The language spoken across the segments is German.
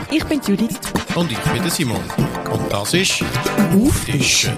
Ich bin Judith. Und ich bin der Simon. Und das ist «Auftischen».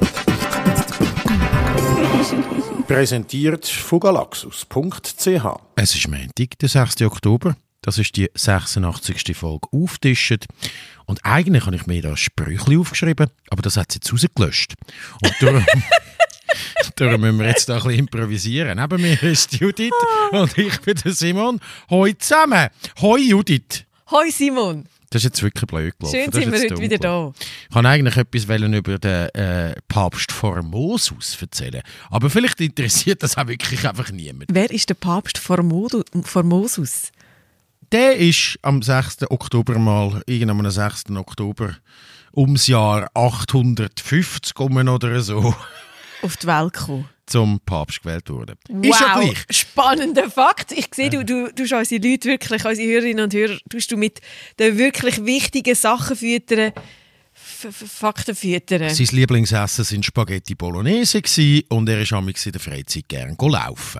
Präsentiert von galaxus.ch. Es ist Montag, der 6. Oktober. Das ist die 86. Folge «Auftischen». Und eigentlich habe ich mir da ein Sprüchchen aufgeschrieben, aber das hat sie jetzt rausgelöscht. Und darum müssen wir jetzt da ein bisschen improvisieren. Neben mir ist Judith und ich bin der Simon. Hoi zusammen. Hoi Judith. Hoi Simon. Das ist jetzt wirklich blöd gelaufen. Schön sind wir heute wieder da. Ich wollte eigentlich etwas über den Papst Formosus erzählen. Aber vielleicht interessiert das auch wirklich einfach niemand. Wer ist der Papst Formosus? Der ist am 6. Oktober mal, irgendwann am 6. Oktober, ums Jahr 850 oder so, auf die Welt gekommen. Zum Papst gewählt worden. Wow, ist ja gleich. Spannender Fakt. Ich sehe, du unsere Leute wirklich, unsere Hörerinnen und Hörer, tust du mit den wirklich wichtigen Sachen füttern, Fakten füttern. Sein Lieblingsessen waren Spaghetti Bolognese und er ist in der Freizeit gerne laufen.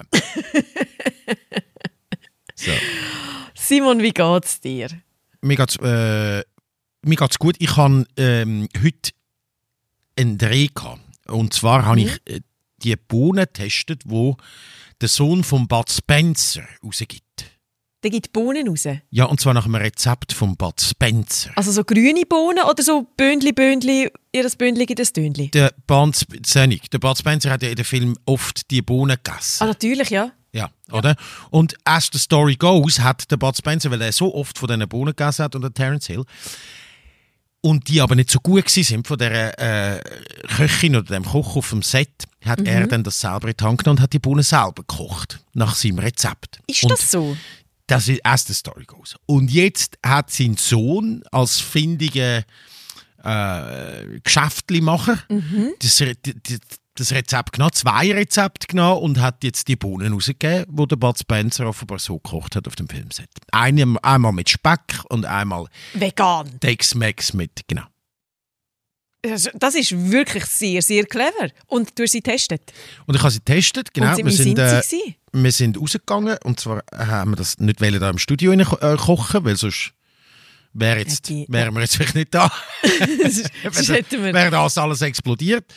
So. Simon, wie geht's dir? Mir geht's gut. Ich hatte heute einen Dreh gehabt. Und zwar habe ich die Bohnen getestet, die der Sohn von Bud Spencer rausgibt. Der gibt Bohnen raus? Ja, und zwar nach einem Rezept von Bud Spencer. Also so grüne Bohnen oder so Böndli, ihr Böndli gibt ein Döndli? Der Bud Spencer hat ja in den Film oft die Bohnen gegessen. Ah, natürlich, ja. Ja, oder? Und as the story goes, hat der Bud Spencer, weil er so oft von diesen Bohnen gegessen hat, und der Terence Hill, und die aber nicht so gut sind von der Köchin oder dem Koch auf dem Set, hat er dann das selber in die Hand genommen und hat die Bohnen selber gekocht, nach seinem Rezept. Ist das so? Das ist as the story goes. Und jetzt hat sein Sohn als findiger Geschäftlimacher das Rezept genommen, 2 Rezepte genommen und hat jetzt die Bohnen rausgegeben, die der Bud Spencer offenbar so gekocht hat auf dem Filmset. Einmal mit Speck und einmal vegan. Tex-Mex mit, genau. Das ist wirklich sehr, sehr clever. Und du hast sie getestet? Und ich habe sie getestet, genau. Und wie sind sie? Wir sind rausgegangen und zwar haben wir das nicht da im Studio kochen, weil sonst wären wir jetzt vielleicht nicht da. Wäre das alles explodiert.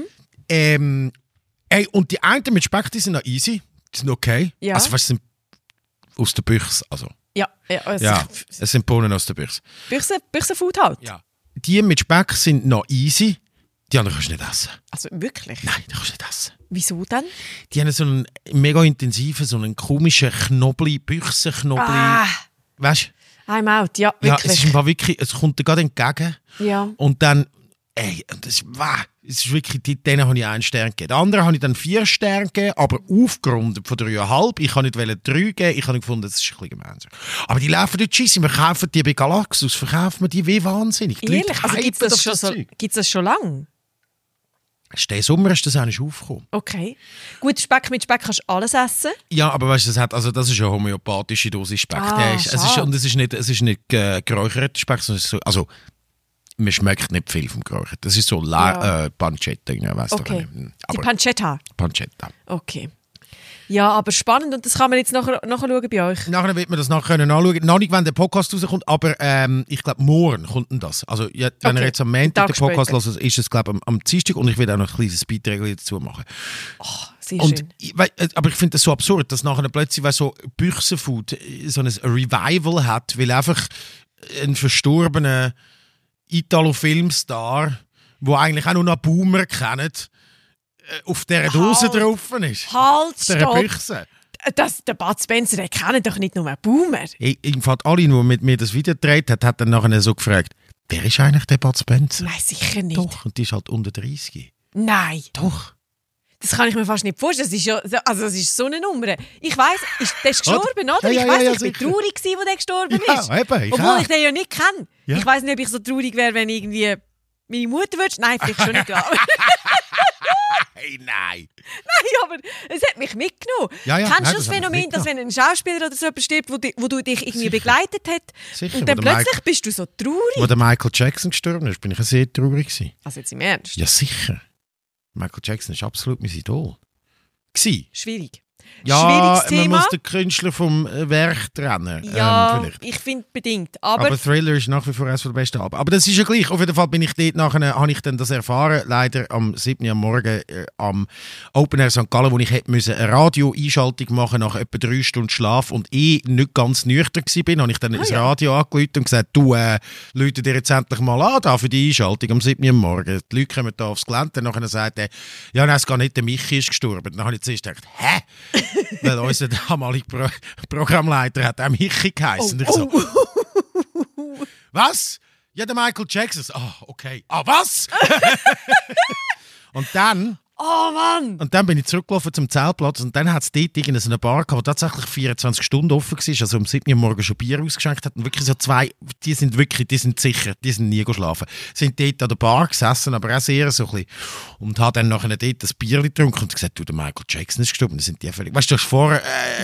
Und die einen mit Speck, die sind noch easy, die sind okay. Ja. Also was sind aus der Büchse, also. Ja, es sind Bohnen aus der Büchse. Büchsenfood halt. Ja. Die mit Speck sind noch easy, die anderen kannst du nicht essen. Also wirklich? Nein, die kannst du nicht essen. Wieso denn? Die haben so einen mega intensiven, so einen komischen Büchsenknobli. Weißt du? I'm out, ja, wirklich. Ja, es kommt dir gerade entgegen. Ja. Und dann, es ist wirklich, denen habe ich 1 Stern gegeben. Den anderen habe ich dann 4 Sterne gegeben, aber aufgerundet von 3,5. Ich kann nicht 3 geben, ich habe gefunden, das ist ein bisschen gemein. Aber die laufen dort scheisse, wir kaufen die bei Galaxus, verkaufen wir die wie wahnsinnig. Ehrlich? Also gibt es das schon lange? Den Sommer ist das eigentlich aufgekommen. Okay. Gut, Speck mit Speck kannst du alles essen. Ja, aber weißt du, das ist eine homöopathische Dosis Speck. Es ist nicht geräucherter Speck, sondern man schmeckt nicht viel vom Geräuchert. Das ist so Pancetta. Okay. Die Pancetta. Pancetta. Okay. Ja, aber spannend, und das kann man jetzt nachher schauen bei euch. Nachher wird man das nachher anschauen. Noch nicht, wenn der Podcast rauskommt, aber ich glaube, morgen kommt denn das. Also, wenn ihr jetzt am Montag den Podcast hört, ist es, glaube ich, am Dienstag, und ich werde auch noch ein kleines Beitrag dazu machen. Oh, sehr schön. Aber ich finde das so absurd, dass nachher plötzlich so Büchsenfood so ein Revival hat, weil einfach ein verstorbener Italo-Filmstar, der eigentlich auch nur noch Boomer kennt, auf dieser Dose drauf ist. Halt, auf dieser Büchse. Der Bud Spencer, der kennt doch nicht nur Boomer. Alle, die mit mir das Video gedreht hat dann nachher so gefragt, wer ist eigentlich der Bud Spencer? Nein, sicher nicht. Doch, und die ist halt unter 30. Nein. Doch. Das kann ich mir fast nicht vorstellen. Das ist so eine Nummer. Ich weiss, der ist gestorben, oder? Ja, ich weiss, ich sicher. bin traurig gewesen, als der gestorben ist. Eben, obwohl ich den ja nicht kenne. Ja. Ich weiss nicht, ob ich so traurig wäre, wenn irgendwie meine Mutter würde. Nein, vielleicht schon nicht. Hey, nein. Nein, aber es hat mich mitgenommen. Kennst du das Phänomen, dass wenn ein Schauspieler oder so jemand stirbt, wo du dich irgendwie begleitet hat, sicher, und dann plötzlich bist du so traurig? Als der Michael Jackson gestorben ist, bin ich sehr traurig gewesen. Also jetzt im Ernst? Ja, sicher. Michael Jackson ist absolut mein Idol. Schwierig. Ja, Schwieriges Thema. man muss den Künstler vom Werk trennen. Ja, vielleicht. ich finde bedingt. Aber Thriller ist nach wie vor eines der besten Alben. Aber das ist ja gleich. Auf jeden Fall bin ich dort nachher, habe ich dann das erfahren, leider am 7. am Morgen am Open Air St. Gallen, wo ich hätte müssen eine Radio-Einschaltung machen nach etwa 3 Stunden Schlaf und nicht ganz nüchtern war, habe ich dann ins Radio angerufen und gesagt, du, Leute dir jetzt endlich mal an da für die Einschaltung am 7. am Morgen. Die Leute kommen da aufs Gelände. Dann nachher sagt er, ja, nein, es geht nicht, der Michi ist gestorben. Dann habe ich zuerst gedacht, hä? Weil unser damaliger Programmleiter hat auch Michi geheißen. Und ich so, was? Ja, der Michael Jackson. Ah, okay. Ah, was? Und dann... Oh Mann! Und dann bin ich zurückgelaufen zum Zeltplatz und dann hat es dort irgendeine Bar gehabt, die tatsächlich 24 Stunden offen war, also um 7 Uhr morgens schon Bier ausgeschenkt hat und wirklich so 2, die sind sicher, die sind nie geschlafen, sind dort an der Bar gesessen, aber auch sehr so ein bisschen und hat dann nachher dort das Bier getrunken und gesagt, du, der Michael Jackson ist gestorben, dann sind die völlig, weißt du, das war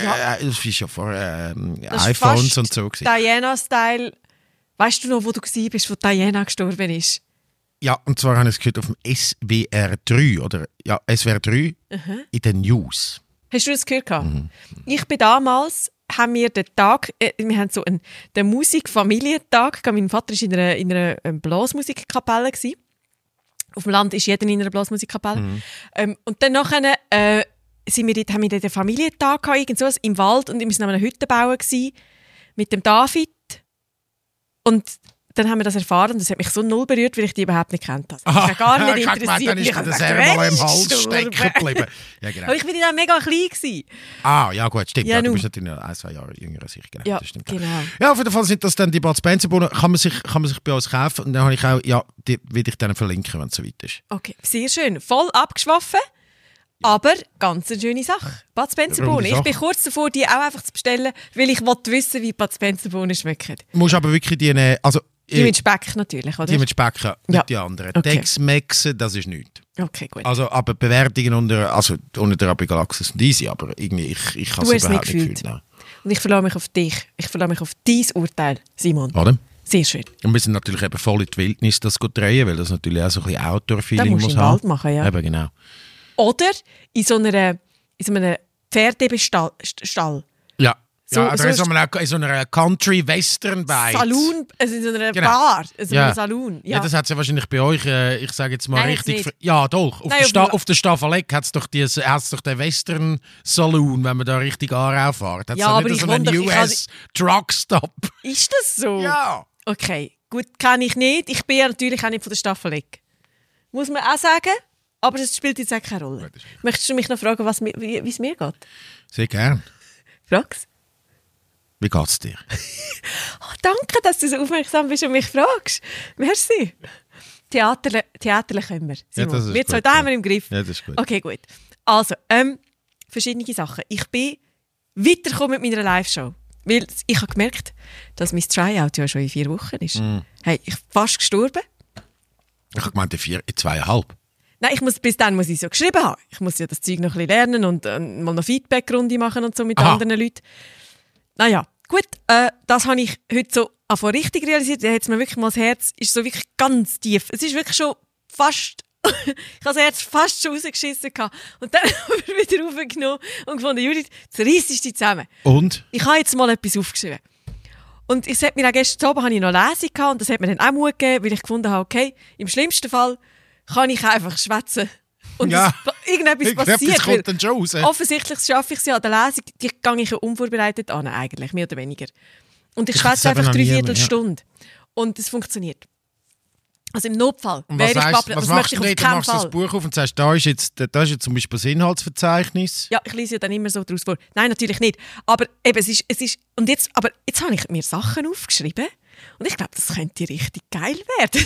vor iPhones und so gewesen. Diana-Style, weißt du noch, wo du warst, wo Diana gestorben ist? Ja, und zwar habe ich es gehört auf dem SWR 3, oder? Ja, SWR 3 in den News. Hast du das gehört? Ich bin damals, haben wir den Tag, wir haben so den Musik-Familientag, mein Vater war in einer Blasmusikkapelle. Auf dem Land ist jeder in einer Blasmusikkapelle. Und dann nachher, haben wir dort den Familientag gehabt, irgendwas im Wald, und wir waren an einer Hütte bauen mit dem David. Und dann haben wir das erfahren und das hat mich so null berührt, weil ich die überhaupt nicht kennt habe. Ich habe gar nicht interessiert. Dann ist der selber im Hals stecken geblieben. Ja, genau. Aber ich war dann mega klein gewesen. Ah, ja gut, stimmt. Ja, ja, du bist natürlich 1-2 Jahre jünger als ich. Genau, ja, das stimmt. Genau. Ja, auf jeden Fall sind das dann die Bud Spencer-Bohnen. Kann man sich bei uns kaufen. Und dann habe ich auch, ja, die will ich dann verlinken, wenn es so weit ist. Okay, sehr schön. Voll abgeschwaffen. Aber ganz eine schöne Sache. Bud Spencer-Bohnen. Ich bin kurz davor, die auch einfach zu bestellen, weil ich wissen wie Bud Spencer-Bohnen schmecken. Du musst aber wirklich die, also die mit Speck natürlich, oder? Die mit Speck, ja. Nicht Ja. die anderen. Okay. Tex-Mex, das ist nichts. Okay, gut. Also, aber Bewertungen unter der Abigalaxis sind easy, aber irgendwie, ich habe Du es hast es überhaupt nicht nicht gefühlt. gefühlt. Nein. Und ich verlasse mich auf dich. Ich verlasse mich auf dein Urteil, Simon. Oder? Sehr schön. Und wir sind natürlich eben voll in die Wildnis das drehen, weil das natürlich auch so ein bisschen Das Outdoor-Feeling musst du muss im haben. Wald machen, ja. Eben, genau. Oder in so einem Pferdebestall. Ja. So- Ja, so in so einer Country-Western-Bite. Saloon, also in so einer Genau. Bar, also Ja. einem Saloon. Ja, das hat es ja wahrscheinlich bei euch, ich sage jetzt mal Nein, richtig... hat's nicht. Ja, doch. Nein, Auf der Staffeleck hat es doch den Western-Saloon, wenn man da richtig anfährt. Hat Ja, aber nicht ich so einen wundere- ich habe- US-Truckstop? Ist das so? Ja. Okay, gut, kann ich nicht. Ich bin ja natürlich auch nicht von der Staffeleck. Muss man auch sagen, aber das spielt jetzt auch keine Rolle. Möchtest du mich noch fragen, wie es mir geht? Sehr gern. Frag's. Wie geht's dir? Oh, danke, dass du so aufmerksam bist und mich fragst. Merci. Theaterle können wir, Simon. das ist Wir gut, zwei, da ja. haben wir im Griff. Ja, das ist gut. Okay, gut. Also, verschiedene Sachen. Ich bin weitergekommen mit meiner Live-Show. Weil ich habe gemerkt, dass mein Tryout ja schon in 4 Wochen ist. Hey, ich bin fast gestorben. Ich habe gemeint, in 2,5. Nein, bis dann muss ich so geschrieben haben. Ich muss ja das Zeug noch ein bisschen lernen und mal noch Feedback-Runde machen und so mit anderen Leuten. Naja, gut, das habe ich heute so richtig realisiert. Da hat es mir wirklich mal das Herz, ist so wirklich ganz tief. Es ist wirklich schon fast, ich habe das Herz fast schon rausgeschissen gehabt. Und dann habe ich wieder raufgenommen und gefunden, Judith, jetzt reissest du dich zusammen. Und? Ich habe jetzt mal etwas aufgeschrieben. Und es hat mir auch gestern Abend habe ich noch Lesung gehabt und das hat mir dann auch Mut gegeben, weil ich gefunden habe, okay, im schlimmsten Fall kann ich einfach schwätzen. Und Ja. irgendetwas passiert. Das kommt dann schon raus. Offensichtlich schaffe ich es ja an der Lesung, die gehe ich ja unvorbereitet an, eigentlich, mehr oder weniger. Und ich Ich schwätze hab's eben einfach noch nie, 3/4 ja. Stunde. Und es funktioniert. Also im Notfall Und wäre was ich babbeln. was Das machst möchte du ich auf denn? Du keinen machst das Fall. Buch auf und sagst, da ist jetzt zum Beispiel das Inhaltsverzeichnis. Ja, ich lese ja dann immer so daraus vor. Nein, natürlich nicht. Aber eben, es ist und jetzt habe ich mir Sachen aufgeschrieben und ich glaube, das könnte richtig geil werden.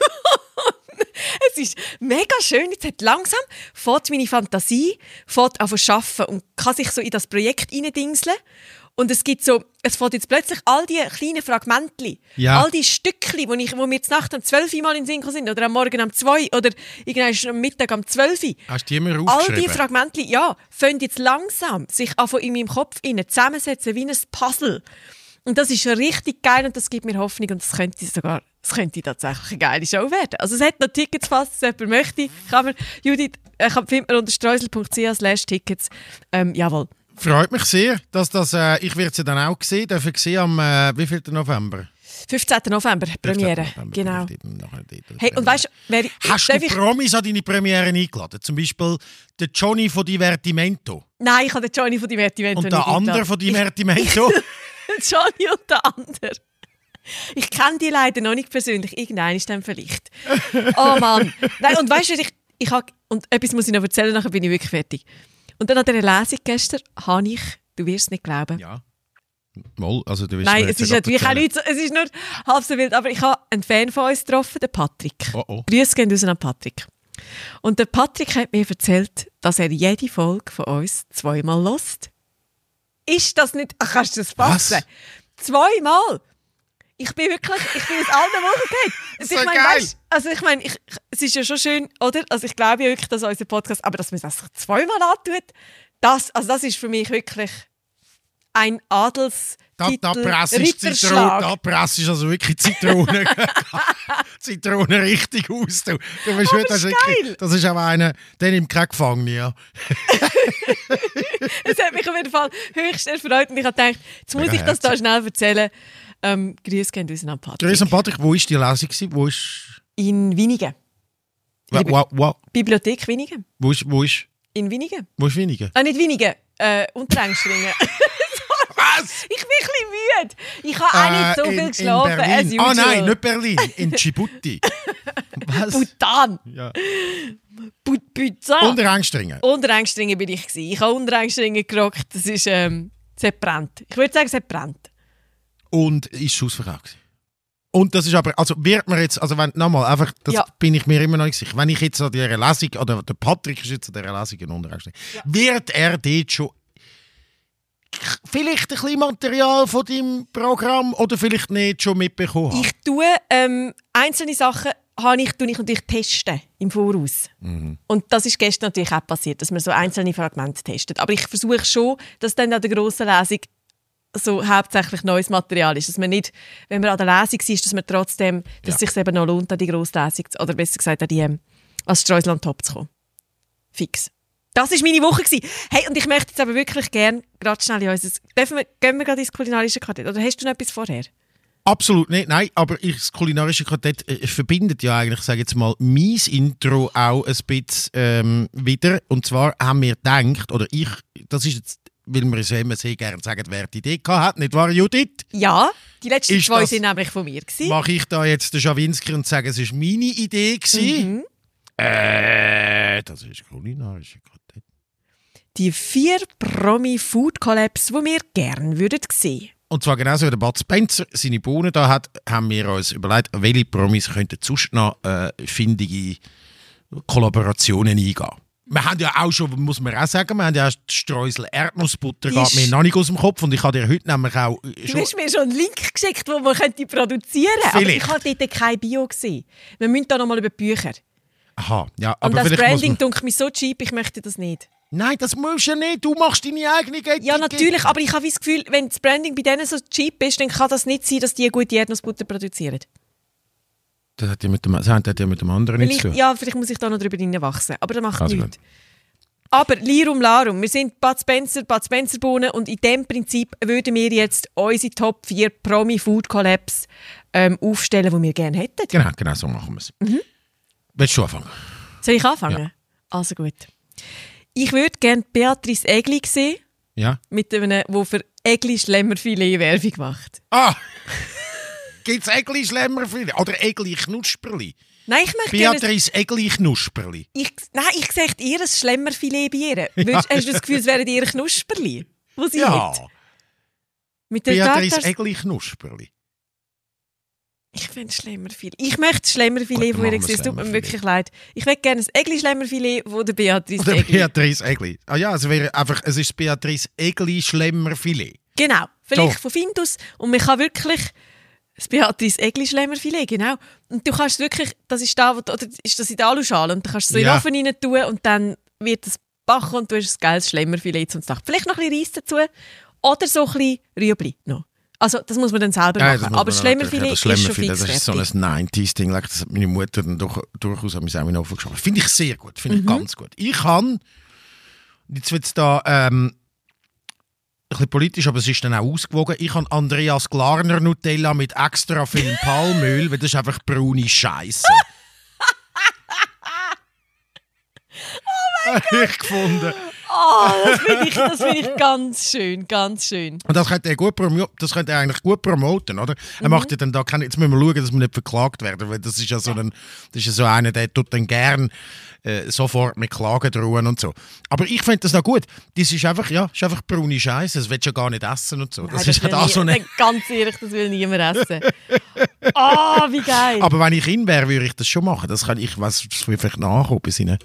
Es ist mega schön. Jetzt hat langsam fängt meine Fantasie an zu arbeiten und kann sich so in das Projekt reindingseln. Und es fängt jetzt plötzlich all die kleinen Fragmentchen, Ja. all die Stückchen, wo mir jetzt Nacht um 12 Uhr mal in den Sinn gekommen sind, oder am Morgen um 2 oder irgendwann am Mittag um 12 Uhr. Hast du die immer All aufgeschrieben? die Fragmentchen, ja, fangen jetzt langsam sich in meinem Kopf zusammensetzen wie ein Puzzle. Und das ist richtig geil und das gibt mir Hoffnung und das könnte tatsächlich eine geile Show werden. Also es hat noch Tickets, falls es jemand möchte. Judith, findet man unter streusel.ch/Tickets. Jawohl. Freut mich sehr, dass das, ich werde es ja dann auch sehen, dürfen sehen am, wie viel November? 15. November, Premiere. Genau. Hey, und weißt du, hast du Promis an deine Premiere eingeladen? Zum Beispiel der Johnny von Divertimento. Nein, ich habe den Johnny von Divertimento nicht eingeladen. Und der andere von Divertimento? Johnny und der andere. Ich kenne die leider noch nicht persönlich. Irgendeiner ist dann vielleicht. Oh Mann. Nein, und weißt du, ich habe, und etwas muss ich noch erzählen, nachher bin ich wirklich fertig. Und dann an dieser Lesung gestern habe ich, du wirst es nicht glauben. Ja. Mal, also du wirst Nein, es ist natürlich auch nicht so, es ist nur halb so wild, aber ich habe einen Fan von uns getroffen, den Patrick. Grüße gehen raus an Patrick. Und der Patrick hat mir erzählt, dass er jede Folge von uns 2-mal hört. Ist das nicht, kannst du das fassen? Was? 2-mal! Ich bin aus allen Wochen gehört. Ich meine, es ist ja schon schön, oder? Also ich glaube ja wirklich, dass unser Podcast, aber dass man das 2-mal antut, das ist für mich wirklich ein Adelstitel. Da presst ist also wirklich Zitrone richtig aus. Du bist aber das ist geil. Das ist aber einer, der nimmt keinen Gefangenen. Ja. Es hat mich auf jeden Fall höchst erfreut und ich habe gedacht, jetzt muss ich das da schnell erzählen. Grüße gehen raus an Patrick. Grüße an Patrick. Wo war die Lesung? In Winigen. Wow. Bibliothek Winigen. Wo ist? In Winigen. Wo ist Winigen? Nicht Winigen, Unterengstringen. Was? Ich bin ein bisschen müde. Ich habe auch nicht so viel geschlafen. Nein, nicht Berlin. In Djibouti. Was? Bhutan. Ja. Bhutan. Unterengstringen. Unterengstringen bin ich gewesen. Ich habe Unterengstringen gerockt. Das ist, es hat brennt. Ich würde sagen, es hat brennt. Und ist es ausverkauft? Und das ist aber, also wird man jetzt, also wenn, nochmal, einfach, das bin ich mir immer noch nicht sicher, wenn ich jetzt an dieser Lesung, oder der Patrick ist jetzt an dieser Lesung in Unterengstringen, wird er dort schon vielleicht ein bisschen Material von deinem Programm oder vielleicht nicht schon mitbekommen haben? Ich tue einzelne Sachen tue ich natürlich testen im Voraus. Mhm. Und das ist gestern natürlich auch passiert, dass man so einzelne Fragmente testet. Aber ich versuche schon, dass dann an der grossen Lesung so hauptsächlich neues Material ist. Dass man nicht, wenn man an der Lesung ist, dass man trotzdem, dass es sich eben noch lohnt, an die grosse Lesung, oder besser gesagt an die als Streusel an den Top zu kommen. Fix. Das war meine Woche. Hey, und ich möchte jetzt aber wirklich gerne gerade schnell in unser... Gehen wir gerade ins kulinarische Quartett? Oder hast du noch etwas vorher? Absolut nicht, nein. Aber das kulinarische Quartett verbindet ja eigentlich, sage jetzt mal, mein Intro auch ein bisschen wieder. Und zwar haben wir gedacht, oder ich, das ist jetzt, weil wir es ja immer sehr gerne sagen, wer die Idee hat, nicht wahr, Judith? Ja, die letzten zwei sind nämlich von mir. Mache ich da jetzt den Schawinski und sage, es war meine Idee gewesen? Mhm. Das ist kulinarische Quartett. Die 4 Promi-Food-Collabs, die wir gerne sehen würden. Und zwar genauso wie der Bud Spencer seine Bohnen da hat, haben wir uns überlegt, welche Promis könnten sonst noch findige Kollaborationen eingehen. Wir haben ja auch schon, muss man auch sagen, wir haben ja Streusel Erdnussbutter, geht mir noch nicht aus dem Kopf. Und ich habe dir heute nämlich auch... Du hast mir schon einen Link geschickt, den man produzieren könnte. Aber ich habe dort kein Bio gesehen. Wir müssen da nochmal über Bücher. Aha, ja. Aber und das Branding dunkelt mich so cheap, ich möchte das nicht. Nein, das musst du ja nicht. Du machst deine eigene Etikette. Ja, natürlich, aber ich habe das Gefühl, wenn das Branding bei denen so cheap ist, dann kann das nicht sein, dass die gute Erdnussbutter produzieren. Das hat ja mit dem anderen nichts zu tun. Ja, vielleicht muss ich da noch drüber hineinwachsen, aber das macht nichts. Aber Lirum Larum, wir sind Bud Spencer Bohnen und in diesem Prinzip würden wir jetzt unsere Top 4 Promi-Food-Collabs aufstellen, die wir gerne hätten. Genau, so machen wir es. Mhm. Willst du anfangen? Soll ich anfangen? Ja. Also gut. Ich würde gerne Beatrice Egli sehen, mit einem, der für Egli-Schlemmerfilet Werbung macht. Ah! Gibt es Egli-Schlemmerfilet? Oder Egli-Knusperli? Nein, ich möchte Beatrice Egli-Knusperli. Nein, ich sage ihr ein Schlemmerfilet bei ihr. Ja. Hast du das Gefühl, es wären ihr Knusperli, wo sie hat? Mit der Beatrice Egli-Knusperli. Ich finde Schlemmerfilet. Ich möchte Schlemmerfilet von ihr sehen. Es tut mir wirklich leid. Ich möchte gerne ein Egli-Schlemmerfilet von der Beatrice Egli. Beatrice Egli. Ah ja, es ist Beatrice Egli-Schlemmerfilet. Genau, vielleicht von Findus. Und man kann wirklich das Beatrice Egli-Schlemmerfilet, genau. Und du kannst wirklich, das ist da, oder ist das in der Aluschale, und dann kannst du es so in den Ofen rein tun und dann wird es backen und du hast ein geiles Schlemmerfilet zum Tag. Vielleicht noch ein bisschen Reis dazu oder so ein bisschen Rüebli noch. Also, das muss man dann selber machen. Aber Schlemmerfilet ist schon fix Das ist so ein 90s-Ding. Das hat meine Mutter dann durchaus an mich auch in den Ofen geschoben. Finde ich sehr gut. Finde ich ganz gut. Ich kann, jetzt wird es da bisschen politisch, aber es ist dann auch ausgewogen. Ich habe Andreas Glarner Nutella mit extra viel Palmöl, weil das ist einfach braune Scheiße. Oh mein Gott! Ich gefunden. Oh, das finde ich ganz schön, ganz schön. Und das könnte er eigentlich gut promoten, oder? Er macht ja dann da jetzt müssen wir schauen, dass wir nicht verklagt werden, weil das ist ja so einer, der tut dann gern sofort mit Klagen drohen und so. Aber ich finde das noch gut. Das ist einfach braune Scheiße, das willst du ja gar nicht essen und so. Nein, das ist halt auch so eine... Ganz ehrlich, das will niemand essen. Oh, wie geil. Aber wenn ich ihn wäre, würde ich das schon machen. Das kann ich, was vielleicht nachkommen bei seinen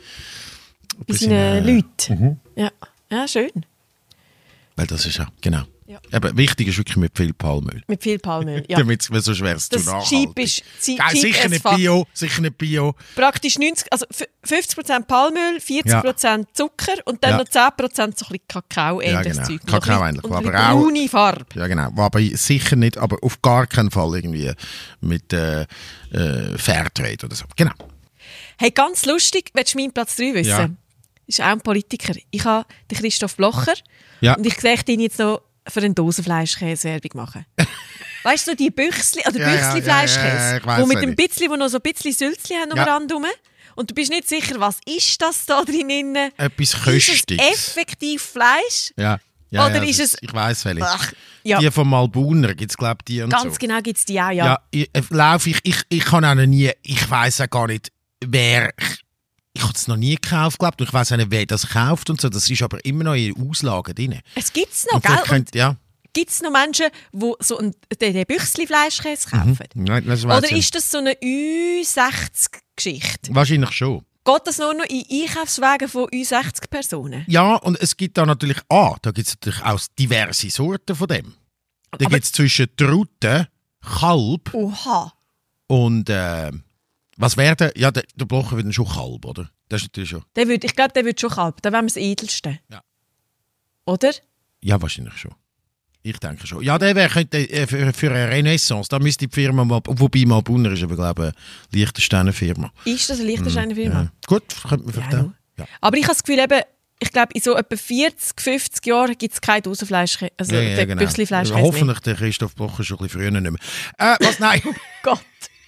Leuten. Ja, schön. Weil das ist ja, genau. Ja. Aber wichtig ist wirklich mit viel Palmöl. Mit viel Palmöl, ja. Damit es so schwer ist zu nachhaltig. Das sicher nicht Bio. Praktisch 50% Palmöl, 40% Zucker und dann noch 10% so ein bisschen Kakao, ähnliches Zeug. Kakao ähnlich. Und aber auch braune Farbe. Ja, genau. Aber sicher nicht, aber auf gar keinen Fall irgendwie mit Fairtrade oder so. Genau. Hey, ganz lustig, willst du meinen Platz 3 wissen? Ja. Ist auch ein Politiker. Ich habe den Christoph Blocher und ich sehe ihn jetzt noch für einen Dosenfleischkäse Werbung machen. Weißt du, die Büchsli oder Büchsli-Fleischkäse, wo mit dem bisschen, wo noch so ein bisschen Sülzli haben rum. Und du bist nicht sicher, was ist das da drin? Etwas Köstiges. Ist es effektiv Fleisch? Ja. Oder ist es... Ich weiss welche. Ja. Die von Malbuner gibt es, glaube ich, die und Ganz so. genau gibt es die auch, ja. Ich kann auch noch nie... Ich weiss auch gar nicht, wer... Ich habe es noch nie gekauft, glaube ich. Ich weiss auch nicht, wer das kauft und so. Das ist aber immer noch in Auslagen drin. Es gibt es noch, gell? Gibt es noch Menschen, die so den Büchsli-Fleischkäse kaufen? Nein, oder ist das so eine Ü60-Geschichte? Wahrscheinlich schon. Geht das nur noch in Einkaufswagen von Ü60-Personen? Ja, und es gibt da natürlich... da gibt es natürlich auch diverse Sorten von dem. Da gibt es zwischen Trute, Kalb und... was wäre der? Ja, der Blocher wird dann schon Kalb, oder? Das ist natürlich schon... Ich glaube, der wird schon Kalb. Der wäre das Edelste. Ja. Oder? Ja, wahrscheinlich schon. Ich denke schon. Ja, der wäre für eine Renaissance. Da müsste die Firma mal... Wobei Malbuner ist aber, glaube ich, eine Liechtensteiner Firma. Ist das eine Liechtensteiner Firma? Ja. Gut, könnte man vielleicht auch. Ja. Aber ich habe das Gefühl, ich glaube, in so etwa 40, 50 Jahren gibt es kein Dosenfleisch, also genau. Büchsli-Fleisch. Hoffentlich der Christoph Blocher schon ein bisschen früher nicht mehr. Was? Nein. Oh Gott.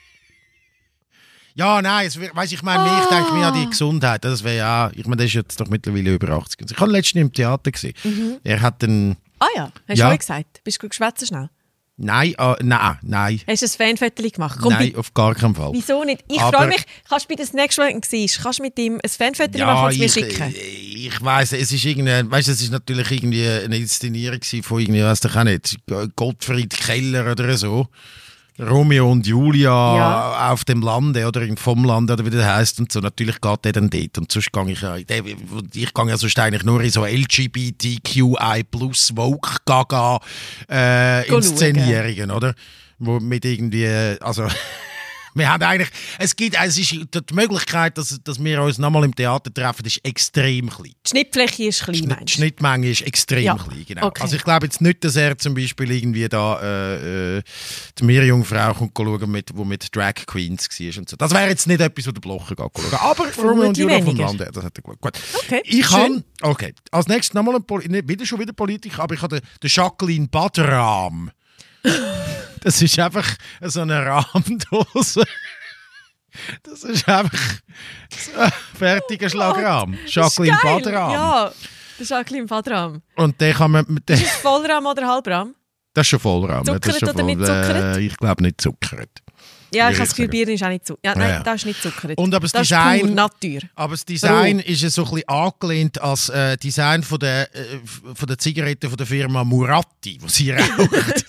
Ja, nein, ich meine, ich denke mir an die Gesundheit. Das wäre ja, ich meine, der ist jetzt doch mittlerweile über 80. Ich habe letztens im Theater gesehen. Er hat einen... Ah ja, hast du auch gesagt? Bist du geschwätzt schnell? Nein. Hast du ein Fanfoto gemacht? Nein, auf gar keinen Fall. Wieso nicht? Ich freue mich, kannst du bei das nächste Mal siehst, kannst du mit ihm ein Fanfoto machen und es mir schicken? Ich weiss, es ist es ist natürlich irgendwie eine Inszenierung von irgendwie, weiss ich auch nicht, Gottfried Keller oder so. Romeo und Julia auf dem Lande oder vom Lande oder wie das heisst und so. Natürlich geht der dann dort. Und sonst gehe ich gehe sonst eigentlich nur in so LGBTQI plus Woke Gaga Inszenierungen, oder? Wo mit irgendwie, also... Wir haben eigentlich, es ist die Möglichkeit, dass wir uns nochmal im Theater treffen, ist extrem klein. Die Schnittfläche ist klein, meinst du? Die Schnittmenge ist extrem klein, genau. Okay. Also ich glaube jetzt nicht, dass er zum Beispiel irgendwie da die Meerjungfrau kommt schauen, wo mit Drag Queens war und so. Das wäre jetzt nicht etwas, was der Blocher geht schauen. Aber Romeo und Julia vom Lande, das hat er gut. Okay, als nächstes nochmal schon wieder Politiker, aber ich habe den Jacqueline Badram. Das ist einfach so eine Rahmdose. Das ist einfach so ein fertiger Schlagrahm. Jacqueline Badram. Ja, der Jacqueline Badram. Und den kann man... Ist es Vollrahm oder Halbrahm? Das ist schon Vollrahm. Zuckert oder nicht zuckert? Ich glaube nicht zuckert. Ja, ich habe das Gefühl, Bier ist auch nicht zuckert. Ja, nein, das ist nicht zuckert. Und aber das Design, ist pur Natur. Aber das Design ist so ein bisschen angelehnt als Design von der Zigaretten von der Firma Muratti, die sie raucht.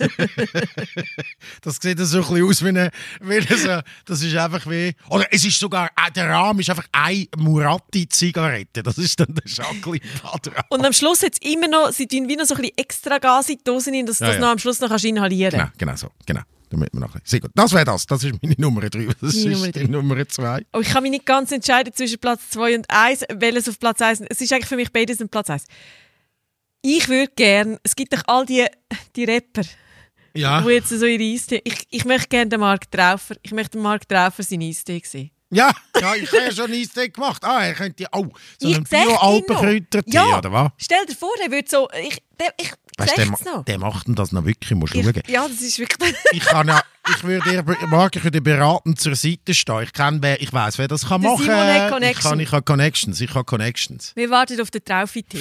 Das sieht so ein bisschen aus wie das ist einfach wie... Oder es ist sogar, der Rahmen ist einfach eine Muratti-Zigarette. Das ist dann der Jacqueline Badram. Und am Schluss hat es immer noch, sie tun wie noch so ein bisschen extra Gas in die Dose rein, dass du das noch am Schluss noch inhalieren kannst. Genau so, genau. Damit man sehr gut. Das wäre das. Das ist meine Nummer 3. Das ist die Nummer 2. Oh, ich kann mich nicht ganz entscheiden zwischen Platz 2 und 1. Welches auf Platz 1? Es ist eigentlich für mich beides ein Platz 1. Ich würde gerne, es gibt doch all die Rapper, die jetzt so ihre Eistee... Ich möchte gerne den Marc Traufer. Ich möchte den Marc Traufer seinen Eistee sehen. Ja, ich habe ja schon einen Eistee gemacht. Er könnte so einen Bio-Alpenkräutertee, oder was? Stell dir vor, er würde so... Weißt, der macht denn das noch wirklich, musst du schauen. Ja, das ist wirklich... ich würde dir beratend zur Seite stehen. Ich weiss, wer das kann machen. Simon hat Connection. Ich habe Connections. Wir warten auf den Traufi-Tee.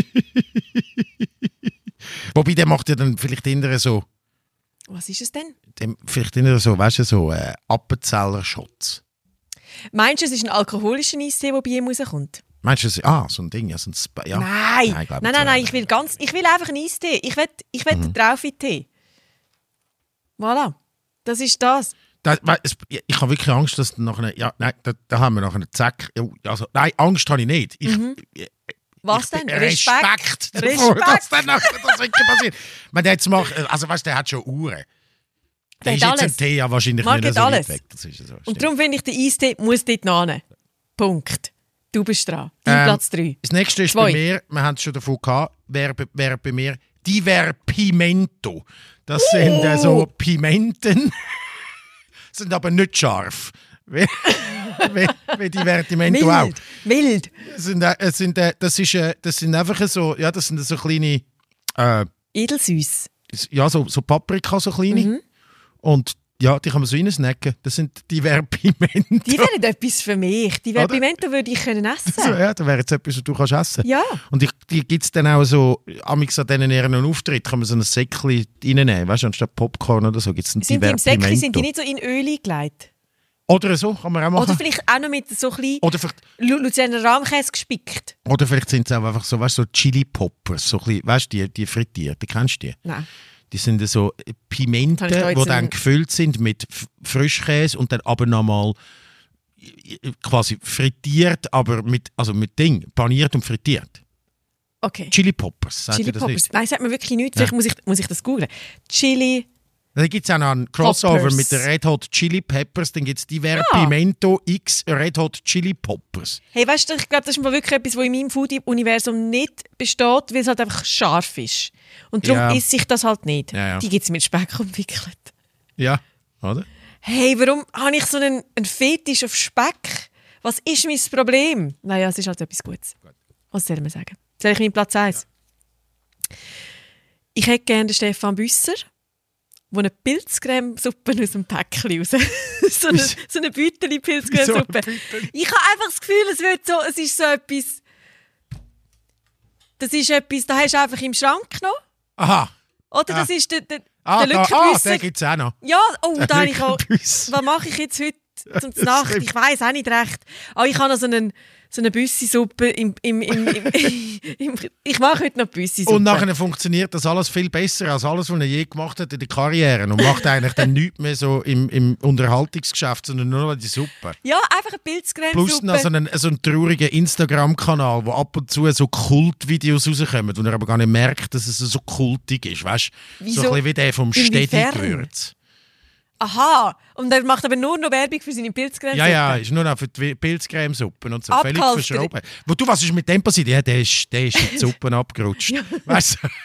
Wobei, der macht ja dann vielleicht eher so... Was ist es denn? Vielleicht eher so, weißt du, so Appenzeller-Shots. Meinst du, es ist ein alkoholischer Eistee, der bei ihm rauskommt? Meinst du, so ein Ding? Ja, ja. Nein, ich will einfach einen Eistee. Ich will den Traufi-Tee. Voilà. Das ist das. Ich habe wirklich Angst, dass nachher... Ja, nein, da haben wir nachher einen Zack. Also, nein, Angst habe ich nicht. Was denn? Respekt davor, dass dann nachher das wirklich passiert. Also weißt du, der hat schon Uhren. Der ist jetzt im Tee ja wahrscheinlich nicht so weit weg. Das ist so. Und darum finde ich, der Eistee muss dort hin. Punkt. Du bist dran. Platz 3. Das nächste ist bei mir, wir haben es schon davon gehabt, wäre bei mir Diverpimento. Das sind so Pimenten, sind aber nicht scharf. Wie Divertimento auch. Mild. Das sind einfach so, ja, das sind so kleine... Edelsüß. Ja, so Paprika, so kleine. Und ja, die kann man so reinsnacken. Das sind Diverpimento. Die wären etwas für mich. Diverpimento würde ich essen können. So, ja, das wäre jetzt etwas, was du kannst essen. Ja. Und die gibt es dann auch so, amix an denen ihren Auftritt, kann man so ein Säckchen reinnehmen, weißt du, anstatt Popcorn oder so, gibt es ein Diverpimento. Sind die im Säckchen, sind die nicht so in Öl eingelegt? Oder so, kann man auch machen. Oder vielleicht auch noch mit so ein bisschen Luzerner Rahmkäse gespickt. Oder vielleicht sind es auch einfach so, weißt du, so Chili Poppers, so ein bisschen, weißt du, die frittiert, kennst du die? Nein. Die sind so Pimenten, die dann gefüllt sind mit Frischkäse und dann aber nochmal quasi frittiert, aber mit paniert und frittiert. Okay. Chili Poppers, Chili Poppers. Nein, sagt mir wirklich nichts. Vielleicht muss ich das googeln. Chili. Dann gibt es auch noch einen Crossover Poppers. mit den Red Hot Chili Peppers. Dann gibt es Diverpimento X Red Hot Chili Poppers. Hey, weißt du, ich glaube, das ist mal wirklich etwas, was in meinem Foodie-Universum nicht besteht, weil es halt einfach scharf ist. Und darum esse ich das halt nicht. Ja. Die gibt es mit Speck umwickelt. Ja, oder? Hey, warum habe ich so einen Fetisch auf Speck? Was ist mein Problem? Naja, es ist halt etwas Gutes. Was soll man sagen? Soll ich meinen Platz 1? Ja. Ich hätte gerne den Stefan Büsser, der eine Pilzcremesuppe aus dem Päckchen raus. so eine Bütteli-Pilzcremesuppe. Ich habe einfach das Gefühl, es ist so etwas... Das ist etwas, das hast du einfach im Schrank noch. Aha. Oder das ist der Lückenbüsser. Den gibt es auch noch. Ja, da habe ich auch... Was mache ich jetzt heute zum Nacht? Ich weiss auch nicht recht. Aber ich habe noch so eine Büssi-Suppe ich mache heute noch Büssi-Suppe. Und nachher funktioniert das alles viel besser als alles, was er je gemacht hat in der Karriere. Und macht eigentlich dann nichts mehr so im Unterhaltungsgeschäft, sondern nur noch die Suppe. Ja, einfach eine Pilzcremesuppe. Plus noch so einen traurigen Instagram-Kanal, wo ab und zu so Kultvideos rauskommen, wo er aber gar nicht merkt, dass es so kultig ist. Weißt du? So ein bisschen wie der vom Steady-Gewürz. Aha, und er macht aber nur noch Werbung für seine Pilzcremesuppe. Ja, ist nur noch für die Pilzcremesuppen und so. Völlig verschroben. Was ist mit dem passiert? Ja, der ist in die Suppen abgerutscht. Weißt du?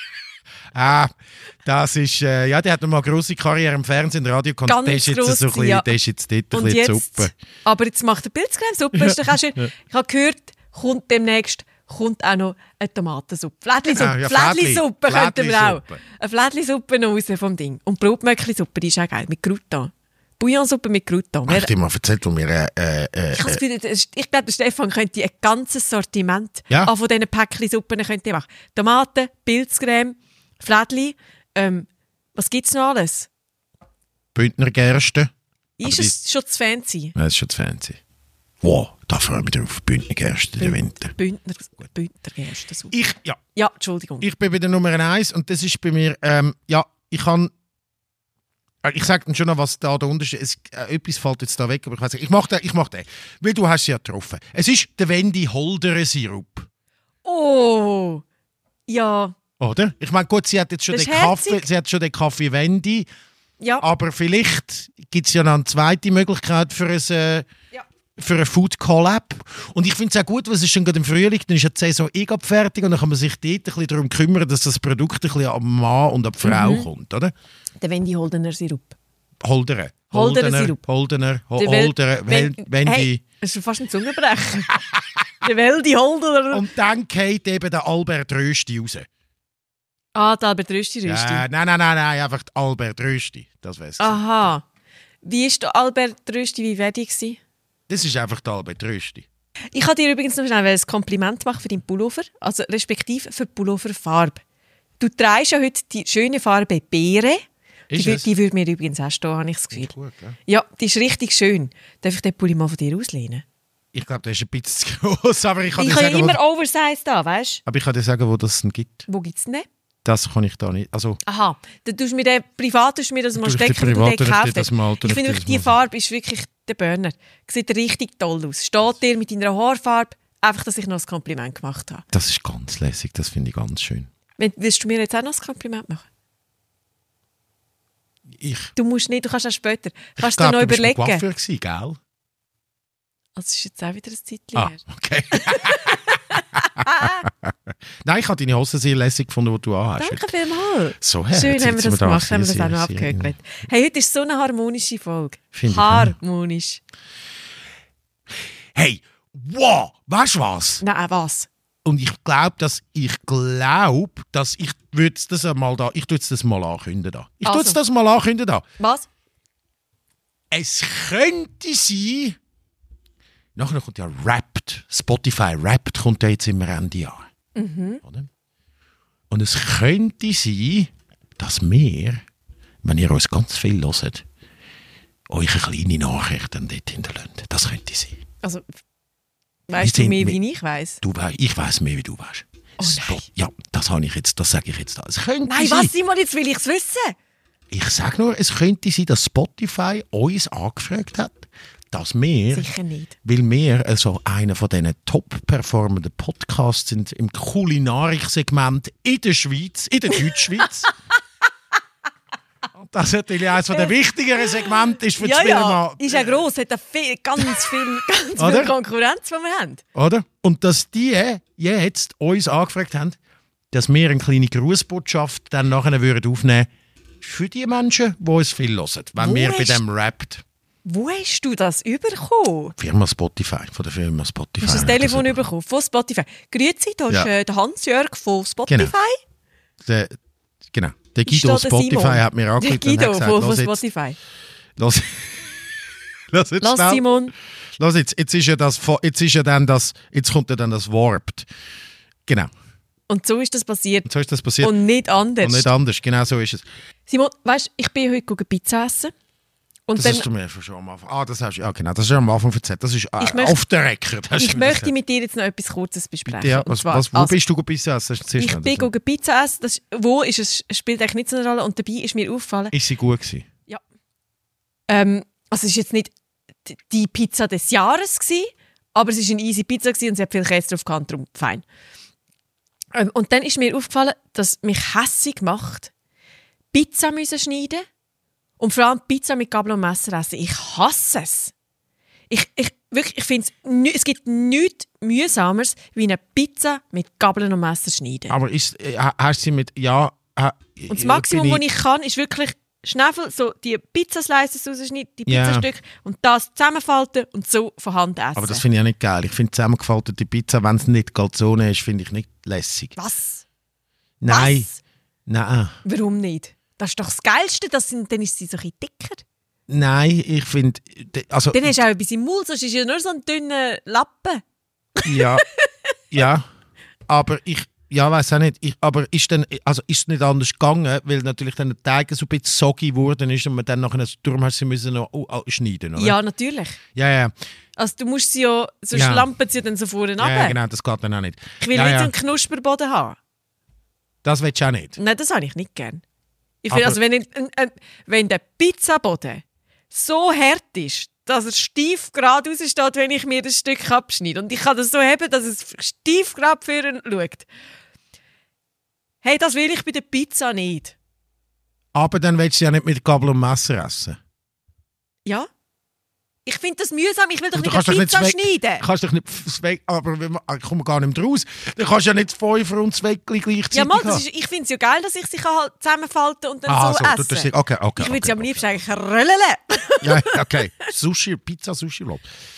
Das ist, der hat noch mal eine grosse Karriere im Fernsehen, im Radio. Ganz der ist jetzt gross, so ein bisschen, ja. der ist jetzt dort ein bisschen Suppe. Aber jetzt macht er Pilzcremesuppe, ist doch auch schön. Ich habe gehört, demnächst kommt auch noch eine Tomatensuppe. Flädli-Suppe könnten wir auch. Eine Flädli-Suppe noch raus vom Ding. Und Brotmöckli-Suppe, die ist auch geil, mit Crouton. Bouillonsuppe mit Crouton. Hast du dir mal erzählt, wo wir... ich glaube, der Stefan könnte ein ganzes Sortiment von diesen Päckchen-Suppen machen. Tomaten, Pilzcreme, Flädli. Was gibt es noch alles? Bündner Gerste. Ist es schon zu fancy? Ja, es ist schon zu fancy. Wow, da freue ich mich drauf. Bündner Gerste in den Winter. Bündner Gerste, super. Ja, Entschuldigung. Ich bin bei der Nummer 1 und das ist bei mir, ich sage dann schon noch, was da der Unterschied ist. Etwas fällt jetzt da weg, aber ich mache den. Weil du hast sie ja getroffen. Es ist der Wendy Holdere Sirup. Oh, ja. Oder? Ich meine, gut, sie hat jetzt schon den Kaffee Wendy. Ja. Aber vielleicht gibt es ja noch eine zweite Möglichkeit für ein Food Collab. Und ich finde es auch gut, weil es ist schon gerade im Frühling, dann ist ja die Saison fertig und dann kann man sich dort ein bisschen darum kümmern, dass das Produkt ein bisschen am Mann und an die Frau kommt, oder? Der Wendy Holdener Sirup. Holdener Sirup. Wendy. Hey, das ist fast ein Zungenbrecher. Der Wendy Holdener. Und dann geht eben der Albert Rösti raus. Ah, die Albert Rösti. Nein, einfach die Albert Rösti. Das wär's. Aha. Wie war der Albert Rösti, wie war die gewesen? Das ist einfach der Albert Rösti. Ich wollte dir übrigens noch schnell ein Kompliment machen für deinen Pullover, also respektive für die Pulloverfarbe. Du trägst ja heute die schöne Farbe Beere. Die würde mir übrigens auch stehen, habe ich das Gefühl. Gut, ja, die ist richtig schön. Darf ich den Pulli mal von dir auslehnen? Ich glaube, der ist ein bisschen zu groß, aber ich kann dir sagen... Ich habe immer Oversize da, weißt du? Aber ich kann dir sagen, wo das gibt. Wo gibt es denn? Das kann ich da nicht. Also, aha, dann tust du mir den privat das mal stecken, wenn du den gekauft hast. Ich finde wirklich, die Farbe ist wirklich der Burner. Sieht richtig toll aus. Steht dir mit deiner Haarfarbe, einfach, dass ich noch ein Kompliment gemacht habe. Das ist ganz lässig, das finde ich ganz schön. Willst du mir jetzt auch noch ein Kompliment machen? Du musst nicht, du kannst auch später. Kannst du dir noch überlegen. Ich glaube, du warst gell? Also, das ist jetzt auch wieder ein Zeitchen her. Okay. Nein, ich habe deine Hosen sehr lässig gefunden, die du anhast. Danke vielmals. So, schön haben wir das gemacht, haben wir das auch noch abgehört. Hey, heute ist so eine harmonische Folge. Harmonisch. Hey, wow, weißt du was? Nein, was? Und ich glaube, dass ich würde das mal da. Ich tue das mal ankündigen da. Was? Es könnte sein. Nachher kommt ja Wrapped. Spotify Wrapped kommt ja jetzt immer Ende Jahr. Oder? Und es könnte sein, dass wir, wenn ihr uns ganz viel hört, euch eine kleine Nachricht dann dort hinterlassen. Das könnte sein. Also, weißt du mehr, wie ich weiss? Ich weiss mehr, wie du weißt. Oh, ja, das sage ich jetzt da. Es könnte nein, sein. Was, Simon, jetzt will ich es wissen. Ich sage nur, es könnte sein, dass Spotify uns angefragt hat, dass wir, sicher nicht, weil wir also einer von diesen top-performenden Podcasts sind im Kulinarik-Segment in der Schweiz, in der Deutschschweiz. Das ist natürlich eines der wichtigeren Segmente ist für die Firma. Ja, ist ja gross, hat ganz viel Konkurrenz, die wir haben. Oder? Und dass die jetzt uns angefragt haben, dass wir eine kleine Grußbotschaft dann nachher aufnehmen würden für die Menschen, die uns viel hören, wenn wir bei dem rappt. Wo hast du das bekommen? Von der Firma Spotify. Hast du das Telefon bekommen? Von Spotify. Grüezi, da ist der Hans-Jörg von Spotify. Genau. Der Guido Spotify hat mir angerufen. Der Guido von Spotify. Lass Simon. Lass jetzt kommt ja dann das Warped. Genau. Und so ist das passiert. Und Und nicht anders. Genau so ist es. Simon, weißt du, ich bin heute Pizza essen. Und das hast du mir schon am Anfang. Das hast du am Anfang erzählt. Das ist auf der Record. Ich möchte mit dir jetzt noch etwas Kurzes besprechen. Ja, wo bist du Pizza essen? Ich bin Pizza essen. Spielt eigentlich nicht so eine Rolle. Und dabei ist mir aufgefallen. Ist sie gut gewesen? Ja. Also es ist jetzt nicht die Pizza des Jahres gewesen, aber es ist eine easy Pizza gewesen und sie hat viel Käse drauf gehabt, darum fein. Und dann ist mir aufgefallen, dass mich hässig macht, Pizza müssen schneiden. Und vor allem Pizza mit Gabel und Messer essen. Ich hasse es. Ich finde es gibt nichts Mühsameres, wie eine Pizza mit Gabeln und Messer schneiden. Aber hast du sie mit... Ja... und das Maximum, was ich kann, ist wirklich schnell so die Pizzaslices rausschneiden, die Pizzastücke und das zusammenfalten und so von Hand essen. Aber das finde ich auch nicht geil. Ich finde zusammengefaltete Pizza, wenn es nicht Calzone ist, finde ich nicht lässig. Was? Nein. Was? Nein. Warum nicht? Das ist doch das Geilste, dann ist sie so ein bisschen dicker. Nein, ich finde... Also, dann hast du auch etwas im Mund, sonst ist ja nur so ein dünner Lappen. Ja, ja. Aber weiss auch nicht. Aber ist es nicht anders gegangen, weil natürlich dann der Teig so ein bisschen soggy geworden ist und man dann nachher, darum hast du sie müssen noch schneiden, oder? Ja, natürlich. Ja. Also du musst sie ja, so schlampen sie dann so vorne runter. Ja, genau, das geht dann auch nicht. Ich will nicht so einen Knusperboden haben. Das willst du auch nicht? Nein, das habe ich nicht gern. Ich finde, also wenn der Pizzaboden so hart ist, dass er steif gerade raussteht, wenn ich mir das Stück abschneide. Und ich kann das so haben, dass es steif gerade vorne schaut. Hey, das will ich bei der Pizza nicht. Aber dann willst du ja nicht mit Gabel und Messer essen. Ja. Ich finde das mühsam, ich will doch nicht eine Pizza schneiden. Kannst dich nicht aber ich komme gar nicht mehr raus. Du kannst ja nicht 5 und 2 gleichzeitig haben. Ich finde es ja geil, dass ich sie halt zusammenfalten und dann so essen. Okay. Ich würde sie am liebsten eigentlich röllen. Ja, okay. Pizza-Sushi-Roll.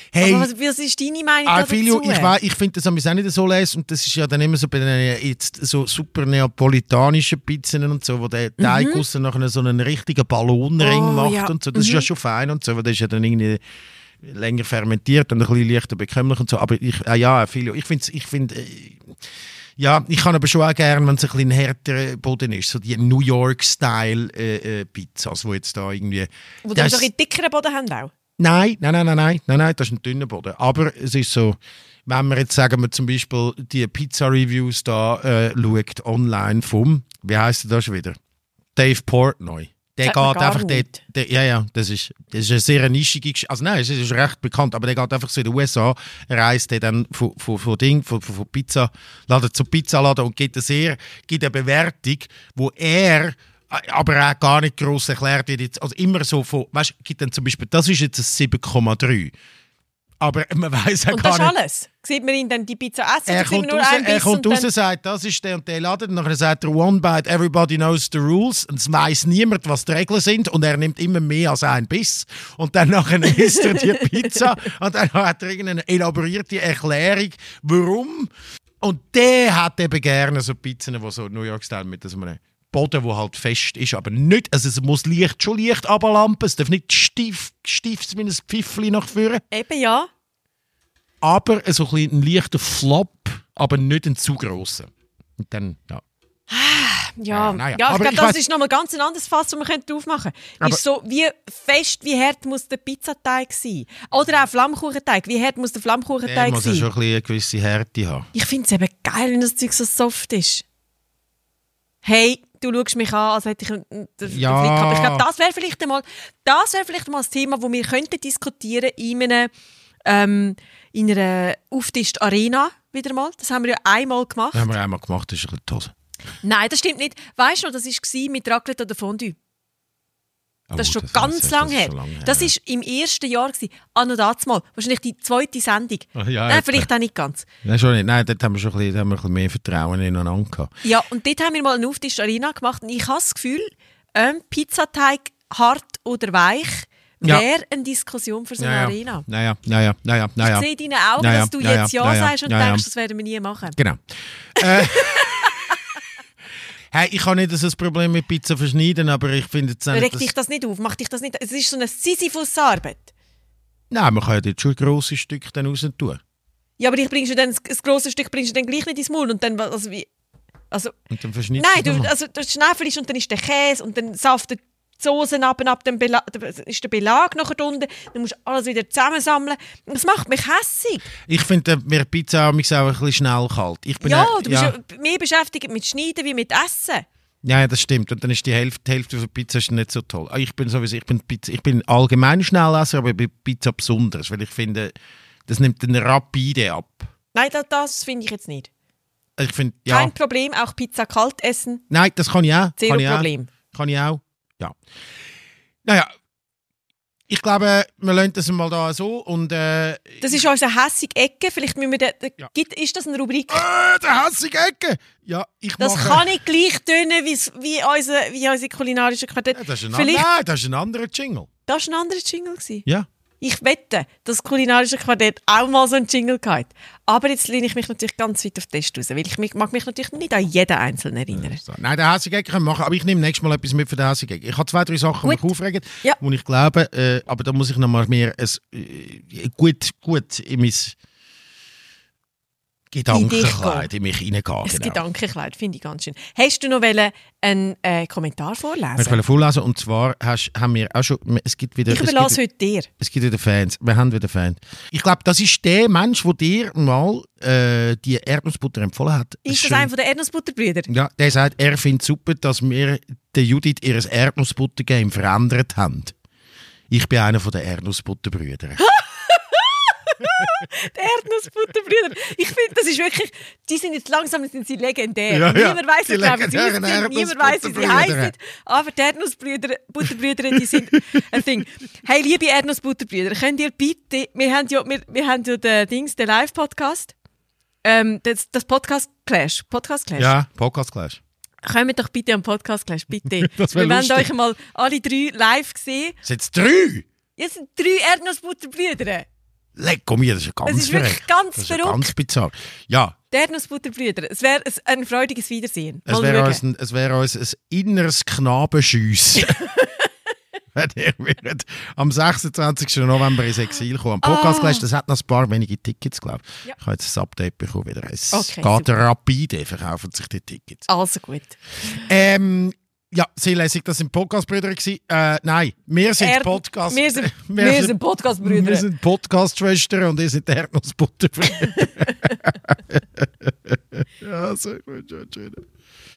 Hey, aber was ist deine Meinung dazu? Ich finde das auch nicht so lesen und das ist ja dann immer so bei den jetzt so super neapolitanischen Pizzen und so, wo der Teig nachher so einen richtigen Ballonring macht und so. Das ist ja schon fein und so, weil das ist ja dann irgendwie länger fermentiert und ein bisschen leichter bekömmlich und so. Aber ich finde ja, ich kann aber schon auch gerne, wenn es ein bisschen härterer Boden ist, so die New York-Style Pizzas, wo jetzt da irgendwie... Wo die so einen dickeren Boden haben auch? Nein, das ist ein dünner Boden. Aber es ist so, wenn man jetzt, sagen wir zum Beispiel, die Pizza-Reviews da schaut online vom, wie heisst der da schon wieder? Dave Portnoy. Der geht einfach dort, das ist eine sehr nischige Geschichte. Also nein, es ist recht bekannt, aber der geht einfach so in den USA, reist dann von Pizzaladen zu Pizzaladen und gibt eine Bewertung, wo er aber auch gar nicht gross erklärt wird. Also immer so von, weißt du, gibt dann zum Beispiel, das ist jetzt ein 7,3. Aber man weiss ja gar nicht. Und das ist alles? Sieht man ihn dann die Pizza essen? Er kommt raus und sagt, das ist der und der Laden. Und dann sagt er, one bite, everybody knows the rules. Und es weiss niemand, was die Regeln sind. Und er nimmt immer mehr als einen Biss. Und dann nachher isst er die Pizza. Und dann hat er irgendeine elaborierte Erklärung, warum. Und der hat eben gerne so Pizzen, die so New York-Style mit so einem Boden, der halt fest ist, aber nicht, also es muss schon leicht runterlampen, es darf nicht stief wie ein Pfiffli nach vorne. Eben, ja. Aber so ein leichter Flop, aber nicht ein zu grosser. Und dann, ja. Ja, ich glaube, das ist nochmal ganz ein anderes Fass, das man aufmachen könnte. Ist so, wie fest, wie hart muss der Pizzateig sein? Oder auch Flammkuchenteig, wie hart muss der Flammkuchenteig sein? Der muss ja schon eine gewisse Härte haben. Ich finde es eben geil, wenn das Zeug so soft ist. Hey, du schaust mich an, als hätte ich einen Blick gehabt. Ich glaube, das wäre vielleicht einmal das Thema, das wir könnten diskutieren in einer Auftisch-Arena wieder mal. Das haben wir ja einmal gemacht. Das haben wir einmal gemacht, das ist ein bisschen toll. Nein, das stimmt nicht. Weißt du noch, das war mit Raclette oder Fondue. Das ist schon ganz lang her. Das war im ersten Jahr. Anno dazumal. Wahrscheinlich die zweite Sendung. Nein, vielleicht auch nicht ganz. Nein, schon nicht. Nein, dort haben wir ein bisschen mehr Vertrauen ineinander gehabt. Ja, und dort haben wir mal eine Auftisch-Arena gemacht. Und ich habe das Gefühl, Pizzateig, hart oder weich, wäre eine Diskussion für so eine Arena. Naja. Ich sehe deine Augen, dass du jetzt sagst und denkst, das werden wir nie machen. Genau. Hey, ich habe nicht das Problem mit Pizza verschneiden, aber ich finde es nicht... Regt dich das nicht auf? Macht dich das nicht... Es ist so eine Sisyphus-Arbeit. Nein, man kann ja dort schon ein grosses Stück dann raus tun. Ja, aber ein grosses Stück bringst du dann gleich nicht ins Maul und dann... Also, und dann verschneidest du... Nein, du schnäfelst und dann ist der Käse und dann saftet die Soße ab dem ist der Belag nachher unten. Dann musst du alles wieder zusammensammeln. Das macht mich hässig. Ich finde, mir Pizza auch ein bisschen schnell kalt. Du bist ja mehr beschäftigt mit Schneiden wie mit Essen. Ja, das stimmt. Und dann ist die Hälfte von Pizza nicht so toll. Ich bin allgemein Schnellesser, aber bei Pizza besonders, weil ich finde, das nimmt den Rapide ab. Nein, das finde ich jetzt nicht. Ich find, Kein Problem, auch Pizza kalt essen. Nein, das kann ich auch. Zero Problem. Kann ich auch. Ja. Naja, ich glaube, wir lassen das mal da so und... das ist unsere hässige Ecke, vielleicht müssen wir... Ist das eine Rubrik? Der hässige Ecke! Ja, das kann nicht gleich tönen wie unsere kulinarische Quartett. Ja, das ist ein anderer Jingle. Das war ein anderer Jingle? Ja. Ich wette, das kulinarische Quartett auch mal so einen Jingle gehabt. Aber jetzt lehne ich mich natürlich ganz weit auf den Test raus, weil ich mag mich natürlich nicht an jeden Einzelnen erinnern. So. Nein, den Hässig-Egg können wir machen, aber ich nehme nächstes Mal etwas mit für den Hässig-Egg. Ich habe 2, 3 Sachen, die mich aufregen, wo ich glaube, aber da muss ich noch mal mehr gut in mein Gedankenkleid in mich hineingehen. Das Gedankenkleid, finde ich ganz schön. Hast du noch einen Kommentar vorlesen? Ich wollte vorlesen, und zwar haben wir auch schon... Es gibt wieder, ich überlasse heute dir. Es gibt wieder Fans. Wir haben wieder Fans. Ich glaube, das ist der Mensch, der dir mal die Erdnussbutter empfohlen hat. Ist das einer der Erdnussbutterbrüder? Ja, der sagt, er findet super, dass wir der Judith ihr Erdnussbutter-Game verändert haben. Ich bin einer der Erdnussbutterbrüder. Die Erdnussbutterbrüder. Ich finde, das ist wirklich... Die sind jetzt langsam legendär. Ja, niemand weiss, niemand weiss, wie sie heißen. Aber die Erdnussbutterbrüder, die sind ein Ding. Hey, liebe Erdnussbutterbrüder, könnt ihr bitte... Wir haben ja den Live-Podcast. Das Podcast-Clash. Ja, Podcast-Clash. Kommt doch bitte am Podcast-Clash, bitte. Wir wollen euch mal alle 3 live sehen. Sind es 3? Ja, es sind 3 Erdnussbutterbrüder. Lecco mir, das ist ja ganz wirklich ganz das ist verrückt. Ganz bizarr. Ja. Die Erdnussbutterbrüder. Es wäre ein freudiges Wiedersehen. Es wäre uns ein inneres Knabenschüss. Wenn ihr am 26. November ins Exil kommen. Am Podcast gelesen, das hat noch ein paar wenige Tickets, glaube ich. Ja. Ich habe jetzt ein Update bekommen wieder. Es geht rapide, verkaufen sich die Tickets. Also gut. Ja, sehr lässig, das sind Podcast-Brüder gewesen. Nein, wir sind Podcast... Wir sind Podcast-Brüder. Wir sind Podcast-Schwestern und ihr seid Erdnussbutterbrüder. Ja, so gut, schön.